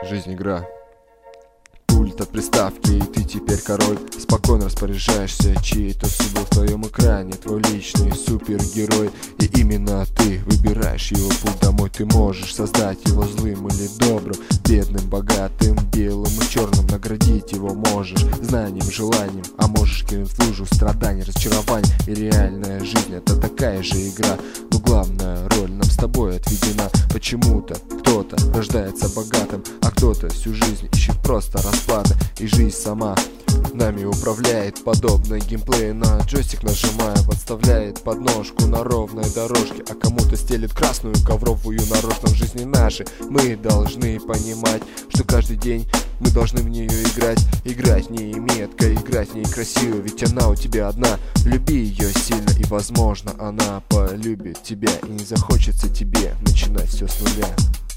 Жизнь игра. Пульт от приставки, и ты теперь король. Спокойно распоряжаешься чьей-то судьбой в твоем экране. Твой личный супергерой, и именно ты выбираешь его путь домой. Ты можешь создать его злым или добрым, бедным, богатым, белым и черным. Наградить его можешь знанием, желанием, а можешь кинуть в лужу страданий, разочарований. И реальная жизнь — это такая же игра, но главная роль нам с тобой отведена. Почему-то кто-то рождается богатым, а кто-то всю жизнь ищет просто расплаты. И жизнь сама нами управляет, подобно геймплею на джойстик нажимая, подставляет подножку на ровной дорожке, а кому-то стелит красную ковровую нарочно. В жизни нашей мы должны понимать, что каждый день мы должны в нее играть. Играть в ней метко, играть в ней красиво, ведь она у тебя одна. Люби ее сильно, и возможно она полюбит тебя, и не захочется тебе начинать все с нуля.